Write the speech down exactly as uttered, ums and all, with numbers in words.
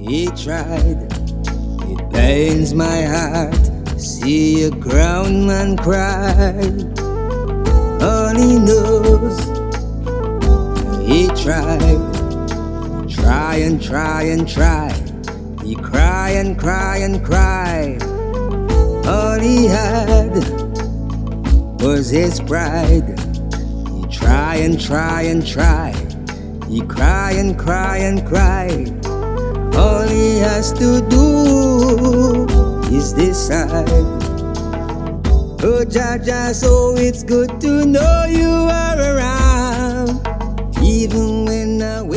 He tried, it pains my heart to see a grown man cry. All he knows, he tried, try and try and try. He cry and cry and cry. All he had was his pride. He try and try and try. He cry and cry and cry. All he has to do is decide. Oh, Jaja, so it's good to know you are around, even when I